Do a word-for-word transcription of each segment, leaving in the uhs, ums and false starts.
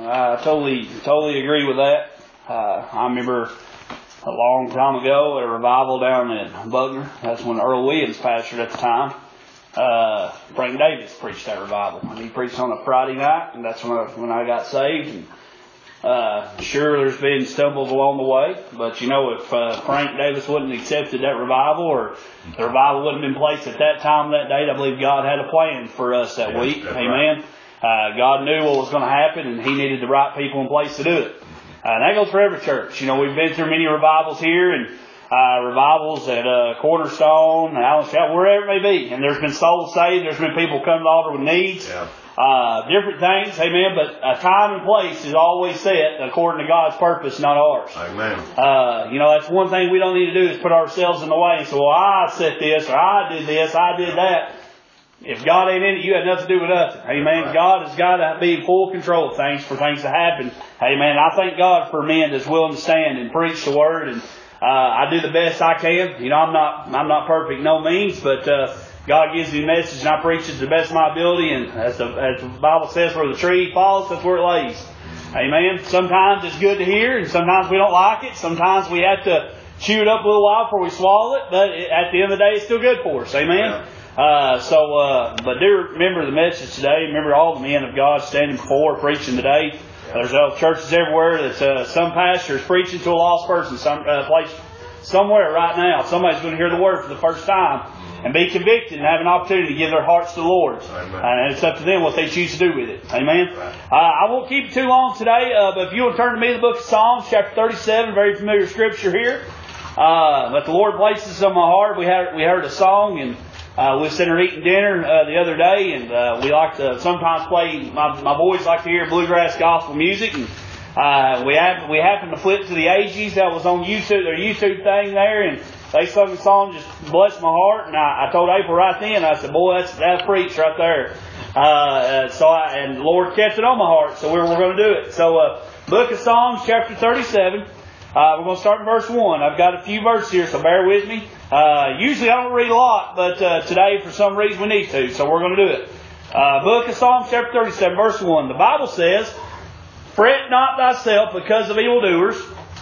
I totally, totally agree with that. Uh, I remember a long time ago at a revival down in Bugner. That's when Earl Williams pastored at the time. Uh, Frank Davis preached that revival, and he preached on a Friday night, and that's when I, when I got saved. And, uh, sure, there's been stumbles along the way, but you know, if uh, Frank Davis wouldn't have accepted that revival, or the revival wouldn't have been placed at that time, that date, I believe God had a plan for us that yes, week. Amen. Right. Uh, God knew what was going to happen, and He needed the right people in place to do it. Uh, and that goes for every church. You know, we've been through many revivals here, and uh, revivals at uh, Cornerstone, Allen Shout, wherever it may be. And there's been souls saved. There's been people come to the altar with needs. Yeah. Uh, different things, amen, but a time and place is always set according to God's purpose, not ours. Amen. Uh, you know, that's one thing we don't need to do is put ourselves in the way and say, well, I set this, or I did this, I did that. If God ain't in it, you had nothing to do with nothing. Amen. Right. God has got to be in full control of things for things to happen. Amen. I thank God for men that's willing to stand and preach the Word, and uh, I do the best I can. You know, I'm not, I'm not perfect, no means, but uh, God gives me a message and I preach it to the best of my ability, and as the, as the Bible says, where the tree falls, that's where it lays. Amen. Sometimes it's good to hear, and sometimes we don't like it. Sometimes we have to chew it up a little while before we swallow it, but at the end of the day, it's still good for us. Amen. Yeah. Uh, so, uh, but do remember the message today. Remember all the men of God standing before preaching today. There's uh, churches everywhere that uh, some pastor is preaching to a lost person some uh, place somewhere right now. Somebody's going to hear the word for the first time and be convicted and have an opportunity to give their hearts to the Lord. Amen. And it's up to them what they choose to do with it. Amen. Right. Uh, I won't keep it too long today, uh, but if you will turn to me, the book of Psalms, chapter thirty-seven, very familiar scripture here. Uh, but the Lord places on my heart. We had we heard a song, and uh, we were sitting there eating dinner uh, the other day, and uh, we like to sometimes play. My, my boys like to hear bluegrass gospel music, and uh, we have we happened to flip to the Ages that was on YouTube, their YouTube thing there, and they sung the song, just blessed my heart. And I, I told April right then, I said, "Boy, that's that's preach right there." Uh, so I, and the Lord kept it on my heart, so we're we're going to do it. So, uh, book of Psalms, chapter thirty-seven. Uh, we're going to start in verse one. I've got a few verses here, so bear with me. Uh, usually I don't read a lot, but uh, today for some reason we need to, so we're going to do it. Uh, book of Psalms, chapter thirty-seven, verse one. The Bible says, "Fret not thyself because of evildoers,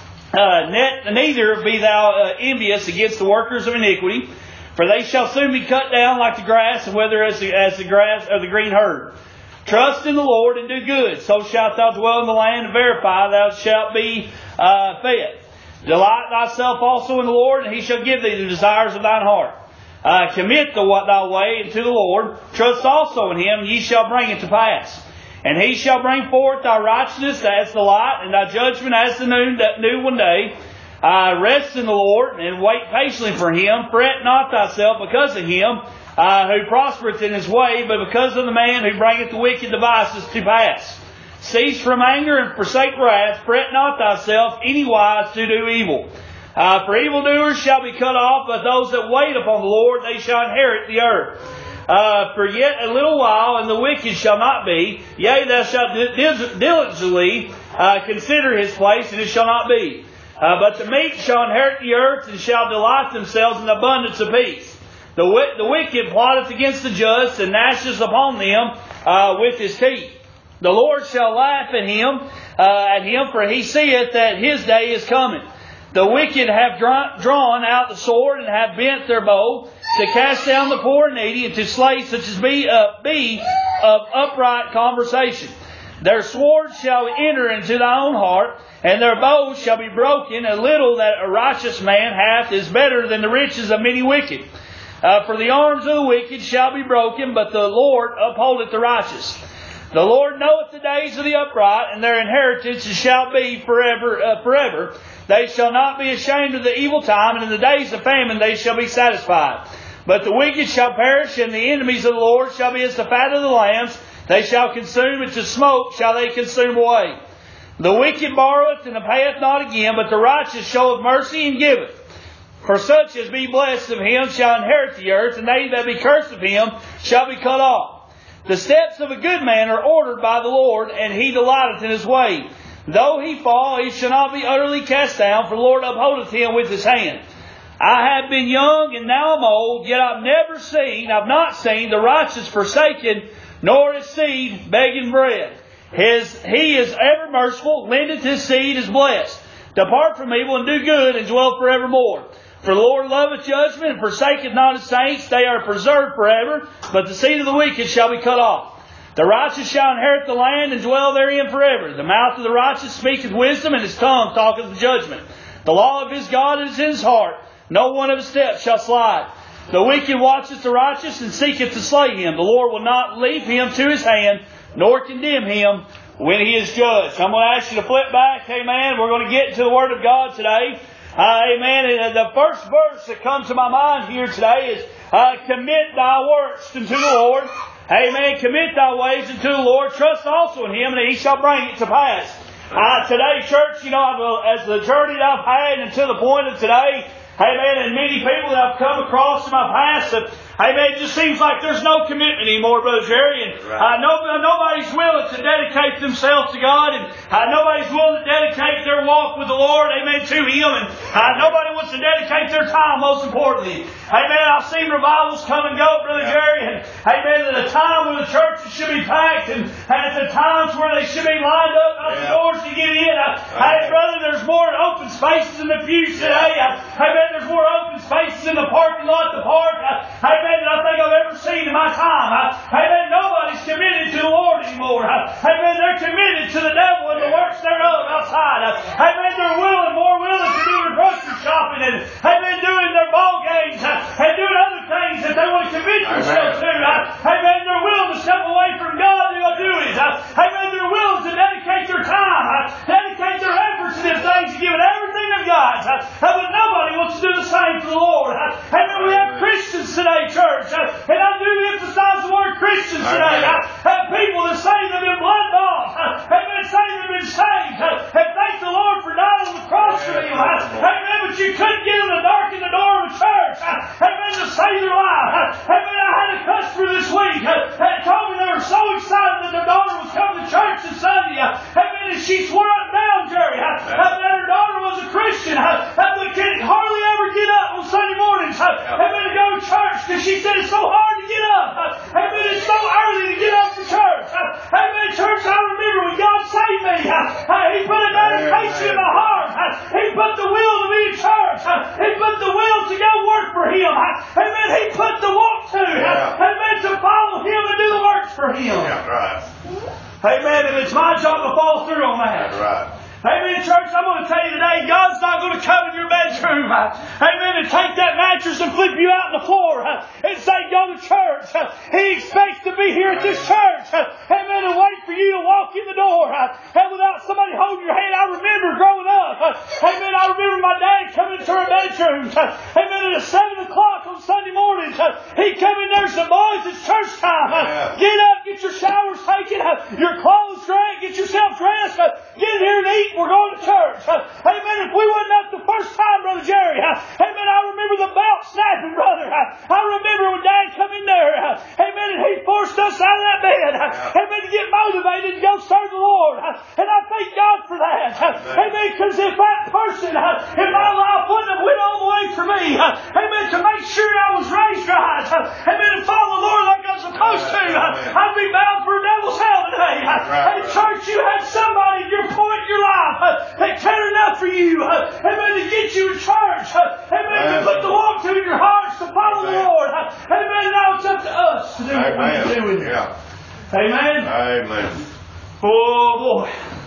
uh, net, neither be thou uh, envious against the workers of iniquity, for they shall soon be cut down like the grass, and wither as the, as the grass of the green herb. Trust in the Lord and do good, so shalt thou dwell in the land, and verify thou shalt be uh, fed. Delight thyself also in the Lord, and He shall give thee the desires of thine heart. Uh, commit the what thy way unto the Lord. Trust also in Him, and ye shall bring it to pass. And He shall bring forth thy righteousness as the light, and thy judgment as the noon, that new one day. Uh, rest in the Lord, and wait patiently for Him. Fret not thyself because of him, uh, who prospereth in his way, but because of the man who bringeth the wicked devices to pass. Cease from anger and forsake wrath. Fret not thyself anywise to do evil. Uh, for evildoers shall be cut off, but those that wait upon the Lord, they shall inherit the earth. Uh, for yet a little while, and the wicked shall not be. Yea, thou shalt diligently uh, consider his place, and it shall not be. Uh, but the meek shall inherit the earth, and shall delight themselves in abundance of peace. The, w- the wicked plotteth against the just, and gnasheth upon them uh, with his teeth. The Lord shall laugh at him, uh, at him, for he seeth that his day is coming. The wicked have drawn, drawn out the sword, and have bent their bow, to cast down the poor and needy, and to slay such as be, uh, be of upright conversation. Their sword shall enter into thy own heart, and their bows shall be broken. A little that a righteous man hath is better than the riches of many wicked. Uh, for the arms of the wicked shall be broken, but the Lord upholdeth the righteous. The Lord knoweth the days of the upright, and their inheritance shall be forever. Uh, forever. They shall not be ashamed of the evil time, and in the days of famine they shall be satisfied. But the wicked shall perish, and the enemies of the Lord shall be as the fat of the lambs. They shall consume, and to smoke shall they consume away. The wicked borroweth, and payeth not again, but the righteous showeth mercy and giveth. For such as be blessed of him shall inherit the earth, and they that be cursed of him shall be cut off. The steps of a good man are ordered by the Lord, and he delighteth in his way. Though he fall, he shall not be utterly cast down, for the Lord upholdeth him with his hand. I have been young, and now am old, yet I've never seen, I've not seen the righteous forsaken, nor his seed begging bread. His, He is ever merciful, lendeth His seed is blessed. Depart from evil and do good, and dwell forevermore. For the Lord loveth judgment, and forsaketh not His saints. They are preserved forever, but the seed of the wicked shall be cut off. The righteous shall inherit the land, and dwell therein forever. The mouth of the righteous speaketh wisdom, and his tongue talketh judgment. The law of his God is in his heart. No one of his steps shall slide. The wicked watcheth the righteous, and seeketh to slay him. The Lord will not leave him to his hand, nor condemn him when he is judged. I'm going to ask you to flip back. Amen. We're going to get into the Word of God today. Uh, amen. And the first verse that comes to my mind here today is, uh, commit thy works unto the Lord. Amen. Commit thy ways unto the Lord. Trust also in Him, and He shall bring it to pass. Uh, today, church, you know, I've, as the journey that I've had until the point of today, amen, and many people that I've come across in my past, that, amen, it just seems like there's no commitment anymore, Brother Jerry. And uh, no, nobody's willing to dedicate themselves to God, and uh, nobody's willing to dedicate their walk with the Lord, amen, to Him. And uh, nobody wants to dedicate their time, most importantly. Amen. I've seen revivals come and go, Brother Jerry, and amen, at a time when the churches should be packed, and, and at the times where they should be lined up out the doors to get in. Uh, hey, brother, there's more open spaces in the pews today. Uh, amen. There's more open spaces in the parking lot, the park. Uh, amen. Than I think I've ever seen in my time. Uh, amen. Nobody's committed to the Lord anymore. Uh, amen. They're committed to the devil and the works thereof outside. Uh, amen. They're willing, more willing to do their grocery shopping and amen, doing their ball games uh, and doing other things that they want to commit themselves to. Uh, amen. They're willing to step away from God to do it. Uh, amen. They're willing to dedicate their time, uh, dedicate their efforts to these things, to give it everything they've got. Uh, but nobody wants to do the same for the Lord. Uh, amen. We have Christians today, church, uh, and I do emphasize the word Christians today. I have people that say they've been blood bought, uh, amen, say they've been saved, uh, and thank the Lord for dying on the cross for them. Uh, amen. But you couldn't get them to darken the door of a church. Uh, amen. To save their life. Uh, amen. I had a customer this week uh, that told me they were so excited that their daughter was coming to church this Sunday. Uh, amen. And she swore up and down, Jerry, uh, that her daughter was a Christian. Uh, but could hardly ever get up on Sunday mornings. Uh, amen. To go to church because she said it's so hard to get up. Uh, amen. It's so early to get up for church. Uh, amen. Church, I remember when God saved me. Uh, uh, he put a dedication in my heart. Uh, he put the will to be in church. Uh, he put the will to go work for Him. Uh, amen. He put the walk to. Uh, amen. To follow Him and do the works for Him. Yeah, right. Amen. And it's my job to follow through on that. That's right. Amen, church, I'm going to tell you today, God's not going to come in your bedroom, uh, amen, and take that mattress and flip you out on the floor uh, and say, go to church. Uh, he expects to be here at this church, uh, amen, and wait for you to walk in the door uh, and without somebody holding your hand. I remember growing up, uh, amen, I remember my dad coming into our bedroom, uh, amen, at seven o'clock on Sunday mornings. Uh, he'd come in there and say, boys, it's church time. Uh, get up, get your showers taken, uh, your clothes dry, get yourself dressed, uh, get here and eat. We're going to church. Uh, amen. If we wasn't up the first time, Brother Jerry, uh, amen, I remember the belt snapping, brother. Uh, I remember when Dad come in there, uh, amen, and he forced us out of that bed, uh, amen, to get motivated to go serve the Lord. Uh, and I thank God for that. Uh, amen, because if that person uh, in my life wouldn't have went all the way for me, uh, amen, to make sure I was raised right, uh, amen, and follow the Lord like I'm supposed to, uh, I'd be bound for a devil's hell today. Uh, hey, church, you had somebody at your point in your life Uh, they cared enough for you, uh, amen, to get you in church, uh, amen, to put the walk to in your hearts to follow the Lord, uh, amen. Now it's up to us to do what we're doing. Yeah. Amen. Amen. Oh boy,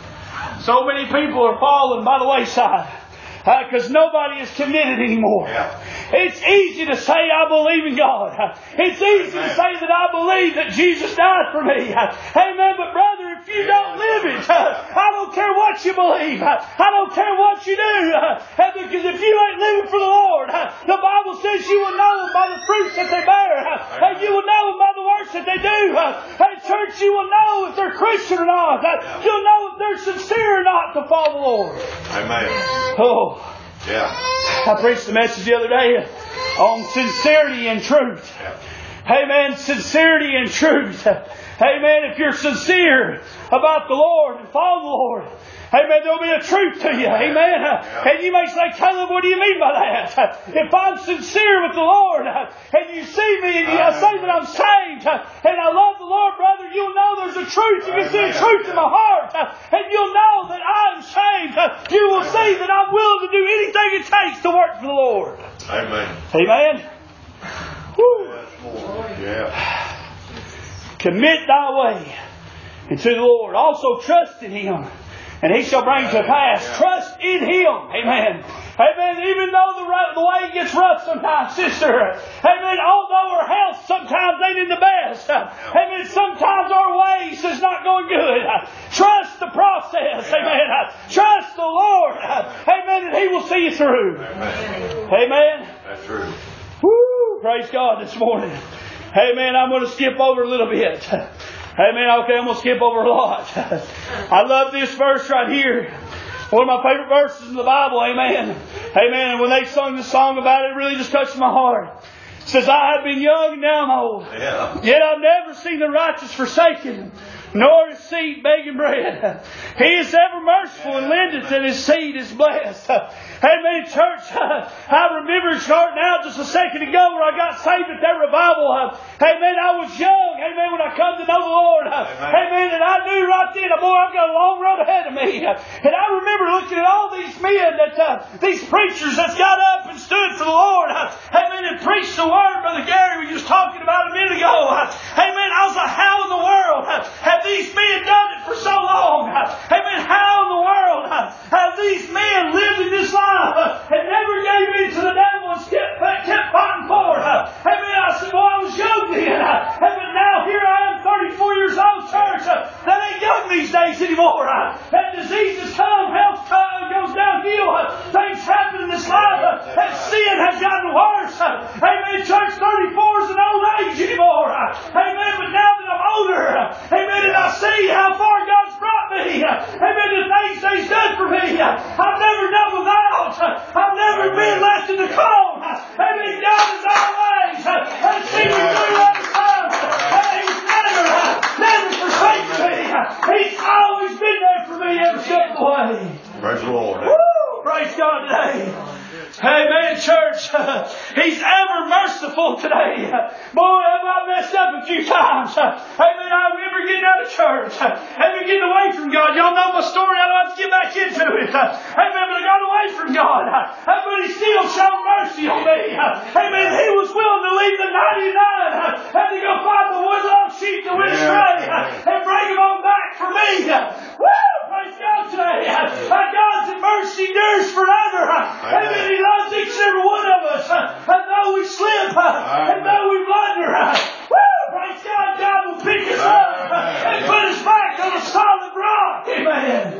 so many people are falling by the wayside because uh, nobody is committed anymore. Yeah. It's easy to say I believe in God. It's easy Amen. To say that I believe that Jesus died for me. Amen. But brother, if you don't live it, I don't care what you believe. I don't care what you do. Because if you ain't living for the Lord, the Bible says you will know them by the fruits that they bear. And you will know them by the works that they do. Hey, church, you will know if they're Christian or not. You'll know if they're sincere or not to follow the Lord. Amen. Oh. Yeah. I preached a message the other day on sincerity and truth. Yeah. Amen. Sincerity and truth. Amen. If you're sincere about the Lord and follow the Lord, amen, there'll be a truth to you. Amen. And you may say, Caleb, what do you mean by that? If I'm sincere with the Lord and you see me and you say that I'm saved and I love the Lord, brother, you'll know there's a truth. You can see a truth in my heart. And you'll know that I'm saved. You will see that I'm willing to do anything it takes to work for the Lord. Amen. Amen. Woo. Yeah. Commit thy way unto the Lord. Also trust in Him, and He shall bring to pass. Yeah. Trust in Him. Amen. Amen. Even though the, the way gets rough sometimes, sister. Amen. Although our health sometimes ain't in the best. Amen. Sometimes our ways is not going good. Trust the process. Amen. Trust the Lord. Amen. And He will see you through. Amen. Amen. That's true. Woo! Praise God this morning. Amen. I'm going to skip over a little bit. Amen. Okay, I'm going to skip over a lot. I love this verse right here. One of my favorite verses in the Bible. Amen. Amen. And when they sung the song about it, it really just touched my heart. It says, I have been young and now I'm old. Yeah. Yet I've never seen the righteous forsaken, nor his seed begging bread. He is ever merciful and lendeth, and his seed is blessed. Amen, church. I remember starting out just a second ago where I got saved at that revival. Amen. I was young. Amen. When I come to know the Lord. Amen. Amen. And I knew right then, boy, I've got a long road ahead of me. And I remember looking at all these men that, uh, these preachers that's got up and stood for the Lord. Amen. And preached the word, Brother Gary was just talking about a minute ago. Amen. I was like, how in the world have these men done it for so long? Amen. How in the world have these men lived in this life and never gave in to the devil and kept, kept fighting forward? Amen. I said, well, I was young then. Amen. Now here I am, thirty-four years old, church. That ain't young these days anymore. That diseases come, health goes downhill. Things happen in this life. That sin has gotten worse. Amen. Church, thirty-four is an old age anymore. Amen. But now that I'm older, amen, and I see how far God's brought me. Amen. The things that He's done for me. I've never doubled out. I've never been left in the cold. Amen. God is always has seen me through all the time. He's never, never forsaken me. He's always been there for me every step of the way. Praise the Lord. Woo! Praise God today. Amen, church. He's ever merciful today. Boy, have I messed up a few times. Amen. I remember getting out of church. Amen. Getting away from God. Y'all know my story. I don't have to get back into it. Amen. But I got away from God. But He still showed mercy on me. Amen. He was willing to leave the ninety-nine and to go find the one lost sheep that went astray and bring them on back for me. Woo! Praise God today. God's mercy endures forever. Amen. He loves each and every one of us. And though we slip, and though we blunder, woo, praise God, God will pick us up and put us back on a solid rock. Amen.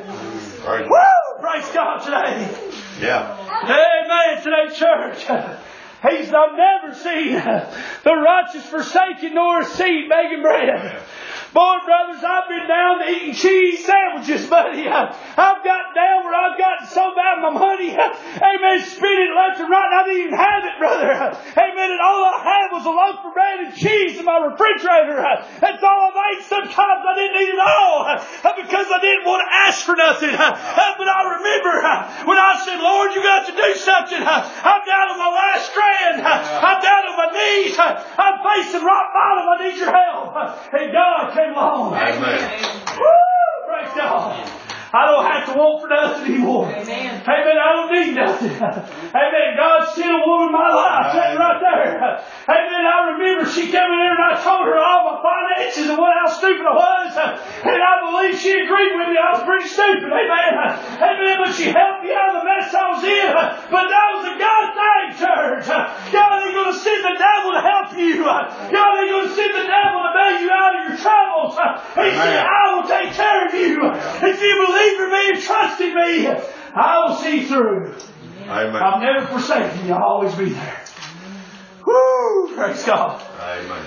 Woo, praise God today. Yeah. Amen today, church. He's, I've never seen the righteous forsaken nor a seed begging bread. Boy, brothers, I've been down to eating cheese sandwiches, buddy. I've got down where I've gotten so bad my money, amen, spinning left and right, and I didn't even have it, brother. Amen, and all I had was a loaf of bread and cheese in my refrigerator. That's all I've ate. Sometimes I didn't eat it all because I didn't want to ask for nothing. But I remember when I said, Lord, you got to do something. I'm down on my last strand. I'm down on my knees. I'm facing rock bottom. I need your help. And God came along. Amen. Woo! Praise God. I don't have to want for nothing anymore. Amen. Amen. I don't need nothing. Amen. God sent a woman in my life. That's right there. Amen. I remember she came in there and I told her all my finances and what how stupid I was. And I believe she agreed with me. I was pretty stupid. Amen. Amen. But she helped me out of the mess I was in. But that was a God thing, church. God ain't going to send the devil to help you. God ain't going to send the devil to bail you out of your troubles. He said, I will take care of you. If you believe in me and trust in me, I will see you through. Amen. I've never forsaken you. I'll always be there. Woo! Praise God. Amen.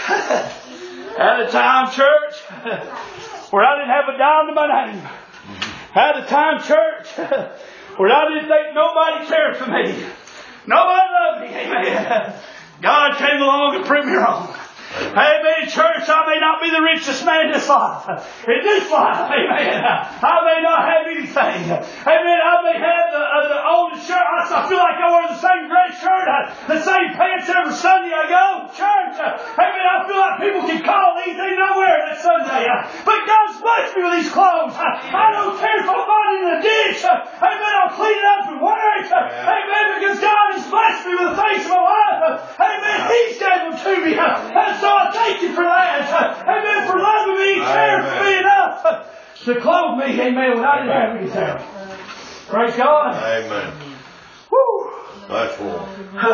At a time, church, where I didn't have a dime to my name. At a time, church, where I didn't think nobody cared for me. Nobody loved me. Amen. God came along and proved me wrong. Amen. Church, I may not be the richest man in this life. In this life, amen. I may not have anything. Amen. I may have the, uh, the oldest shirt. I, I feel like I wear the same gray shirt, uh, the same pants every Sunday I go to church. Uh, amen. I feel like people can call these things I wear that Sunday. Uh, but God's blessed me with these clothes. Uh, I don't care if I find it in the ditch. Uh, amen. I'll clean it up and wear it. Uh, amen. Because God has blessed me with the things of my life. Uh, amen. He's gave them to me. Uh, and so I thank you for that. Uh, amen. For loving me and caring for me enough uh, to clothe me. Amen. When I didn't have anything. Praise God. Amen. Woo. That's one.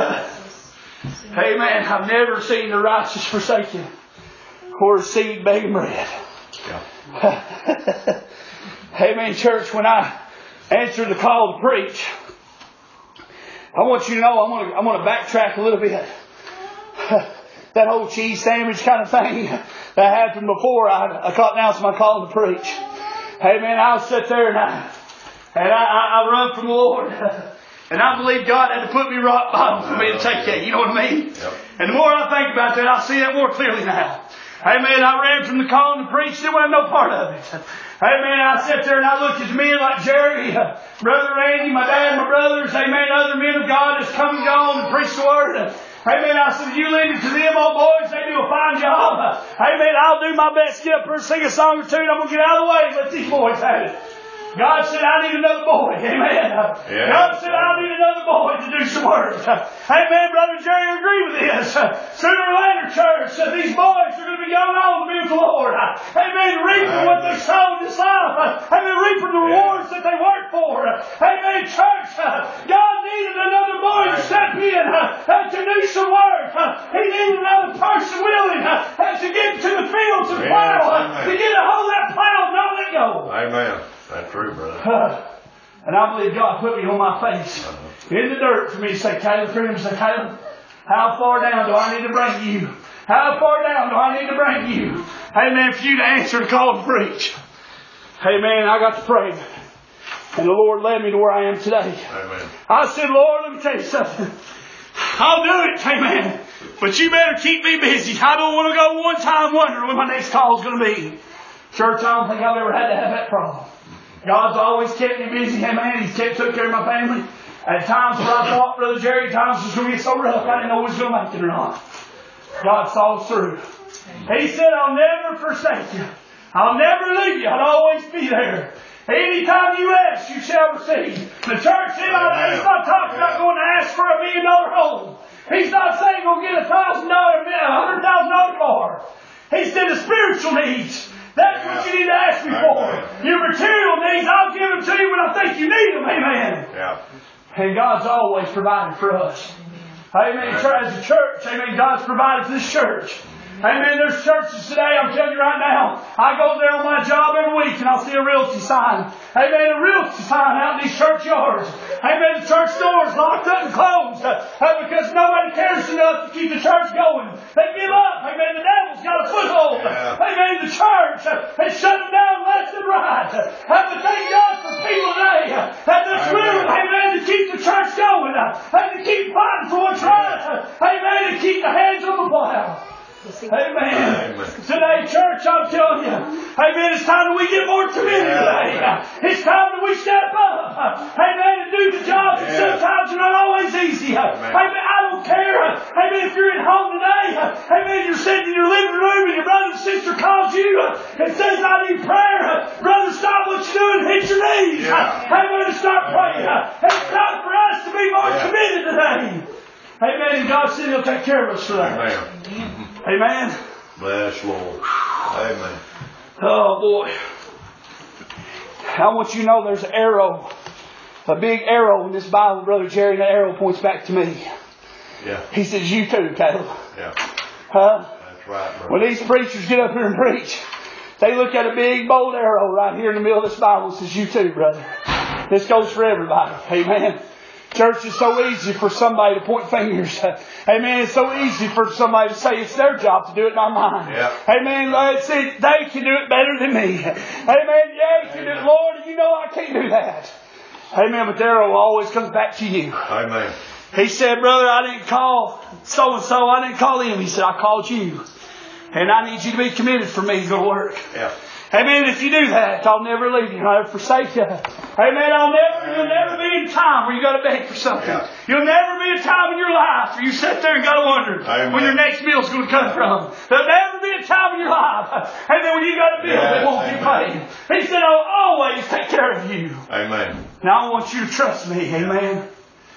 Amen. I've never seen the righteous forsaken or a seed begging bread. Yeah. Amen, church. When I answered the call to preach, I want you to know I'm going to, I'm going to backtrack a little bit. That whole cheese sandwich kind of thing that happened before I, I caught announced my call to preach. Amen. I'll sit there and I, and I, I, I run from the Lord. And I believe God had to put me rock bottom for me to take that. You know what I mean? Yep. And the more I think about that, I see that more clearly now. Amen. I ran from the call to preach. There wasn't no part of it. Amen. I sat there and I looked at men like Jerry, Brother Randy, my dad, my brothers. Amen. Other men of God that's come and gone and preached the word. Amen. I said, you leave it to them, old boys. They do a fine job. Amen. I'll do my best to get up here and sing a song or two. And I'm going to get out of the way and let these boys have it. God said, I need another boy. Amen. Yeah. God said, I need another boy to do some work. Amen. Brother Jerry, agree with this. Sooner or later, church, these boys are going to be going on to be with the Lord. Amen. Reaping what they sowed in this life. Amen. Reaping the rewards that they worked for. Amen. Church, God needed another boy to step in and to do some work. He needed another person willing to get to the fields and plow, to get a hold of that plow and not let go. Amen. That's true, brother. And I believe God put me on my face in the dirt for me to say, Caleb, for him to say, Caleb, how far down do I need to bring you? How far down do I need to bring you? Amen. For you to answer the call to preach. Amen. I got to pray. And the Lord led me to where I am today. Amen. I said, Lord, let me tell you something. I'll do it. Amen. But you better keep me busy. I don't want to go one time wondering when my next call is going to be. Church, I don't think I've ever had to have that problem. God's always kept me busy. Amen. He's kept took care of my family. At times where I thought, Brother Jerry, times was going to be so rough, I didn't know we was going to make it or not. God saw us through. He said, I'll never forsake you. I'll never leave you. I'll always be there. Anytime you ask, you shall receive. The church, he's not talking about going to ask for a million dollar home. He's not saying go get a thousand dollar, a hundred thousand dollar car. He said the spiritual needs. That's what you need to ask me for. Your material needs, I'll give them to you when I think you need them. Amen. Yeah. And God's always provided for us. Amen. As a church, amen, God's provided for this church. Amen. There's churches today, I'm telling you right now, I go there on my job every week and I'll see a realty sign. Amen. A realty sign out in these church yards. Amen. The church doors locked up and closed uh, because nobody cares enough to keep the church going. They give up. Amen. The devil's got a foothold. Yeah. Amen. The church uh, has shut them down left and right. Uh, but thank God for people today uh, that is willing, amen, to keep the church going uh, and to keep fighting for what's right. Uh, amen. To keep the hands on the plow. Amen. Amen. Today, church, I'm telling you, amen, it's time that we get more committed today. It's time that we step up, amen, and do the jobs that sometimes are not always easy. Amen. Amen. I don't care, amen, if you're at home today, amen, you're sitting in your living room and your brother and sister calls you and says, I need prayer. Brother, stop what you're doing and hit your knees. Yeah. Amen, and start praying. It's time for us to be more yeah. committed today. Amen. And God said He'll take care of us for that. Amen. Amen. Bless Lord. Amen. Oh boy. I want you to know there's an arrow, a big arrow in this Bible, Brother Jerry, and that arrow points back to me. Yeah. He says, you too, Caleb. Yeah. Huh? That's right, brother. When these preachers get up here and preach, they look at a big bold arrow right here in the middle of this Bible and says, you too, brother. This goes for everybody. Amen. Church, is so easy for somebody to point fingers. Amen. It's so easy for somebody to say it's their job to do it, not mine. Yeah. Amen. Let's see, they can do it better than me. Amen. Yeah, you can do it. Lord, you know I can't do that. Amen. But the arrow always comes back to you. Amen. He said, brother, I didn't call so-and-so. I didn't call him. He said, I called you. And I need you to be committed for me to go to work. Yeah. Amen. If you do that, I'll never leave you. I'll never forsake you. Amen. I'll never, you'll never be in time where you got to beg for something. Yeah. You'll never be a time in your life where you sit there and got to wonder Amen. where your next meal's going to come from. There'll never be a time in your life. And then when you got a bill, Yes. it won't be paid. He said, I'll always take care of you. Amen. Now I want you to trust me. Amen.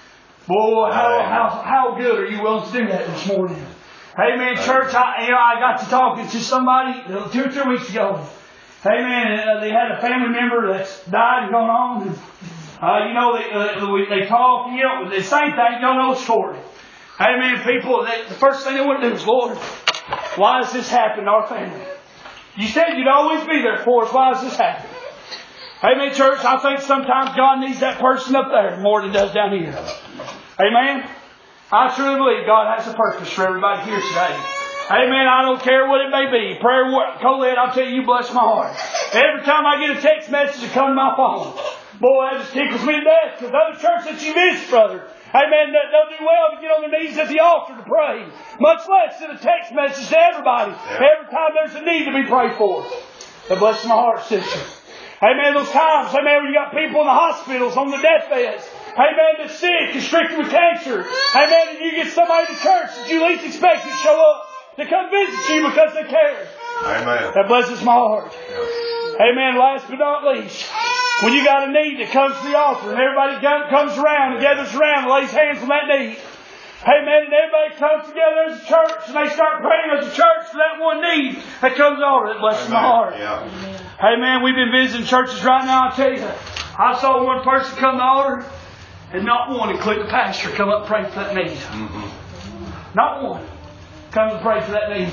Boy, how, Amen. how, how good are you willing to do that this morning? Amen. Church, I, you know, I got to talking to somebody two or three weeks ago. Amen. Uh, they had a family member that's died and gone on. And, uh, you know, they, uh, we, they talk, you know, the same thing, you don't know the story. Amen. People, they, the first thing they want to do is, Lord, why has this happened to our family? You said you'd always be there for us. Why has this happened? Amen, church. I think sometimes God needs that person up there more than he does down here. Amen. I truly believe God has a purpose for everybody here today. Amen. I don't care what it may be. Prayer, Colette, I'll tell you, you bless my heart. Every time I get a text message that comes to my phone, boy, that just tickles me to death. Because other church that you visit, brother, amen, they'll do well to get on their knees at the altar to pray. Much less send a text message to everybody every time there's a need to be prayed for. But bless my heart, sister. Amen. Those times, amen, when you got people in the hospitals on the deathbeds. Amen. That's sick and stricken with cancer. Amen. And you get somebody to church that you least expect to show up to come visit you because they care. Amen. That blesses my heart. Amen. Last but not least, when you got a need that comes to the altar and everybody comes around and gathers around and lays hands on that need. Amen. And everybody comes together as a church and they start praying as a church for that one need that comes over. That blesses my heart. Yeah. Amen. We've been visiting churches right now. I tell you, I saw one person come to the altar and not one, including the pastor, come up and pray for that need. Mm-hmm. Not one. Come and pray for that need.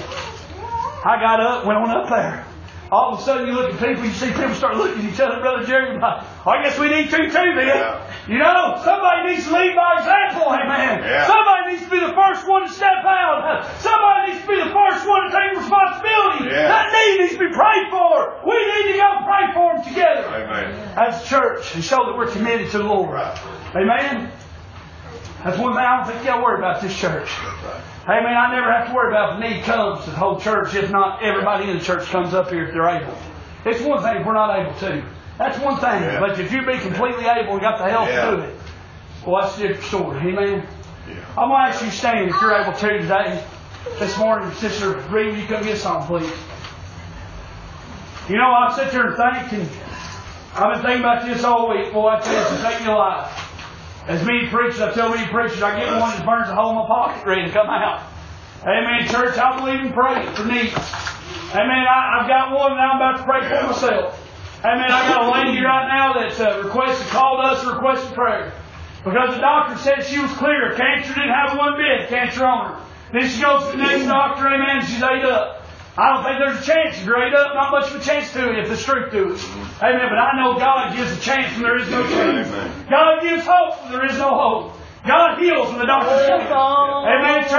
I got up, went on up there. All of a sudden you look at people, you see people start looking at each other, Brother Jerry, like, I guess we need to too, then. Yeah. You know, somebody needs to lead by example, amen. Yeah. Somebody needs to be the first one to step out. Somebody needs to be the first one to take responsibility. Yeah. That need needs to be prayed for. We need to go pray for them together. Amen. As a church, and show that we're committed to the Lord. Right. Amen. That's one thing I don't think you got to worry about this church. Amen. I never have to worry about if the need comes to the whole church. If not, everybody in the church comes up here if they're able. It's one thing if we're not able to. That's one thing. Yeah. But if you be completely able and got the help Yeah. to do it, well, that's a different story. Amen. Yeah. I'm going to ask you to stand if you're able to today. This morning, Sister Reed, will you come get a song, please? You know, I sit there and think, and I've been thinking about this all week. Boy, I tell you, it's taking me alive. As many preachers, I tell many preachers, I get one that burns a hole in my pocket ready to come out. Amen. Church, I believe in praying for needs. Amen. I, I've got one that I'm about to pray for myself. Amen. I got a lady right now that's uh, requested, called us and requested prayer. Because the doctor said she was clear. Cancer didn't have one bit of cancer on her. Then she goes to the next doctor, amen, she's ate up. I don't think there's a chance. If you're ate up, not much of a chance to it if there's truth to it. Amen. But I know God gives a chance when there is no chance. Amen. God gives hope when there is no hope. God heals when the doctor can't. Amen. Church,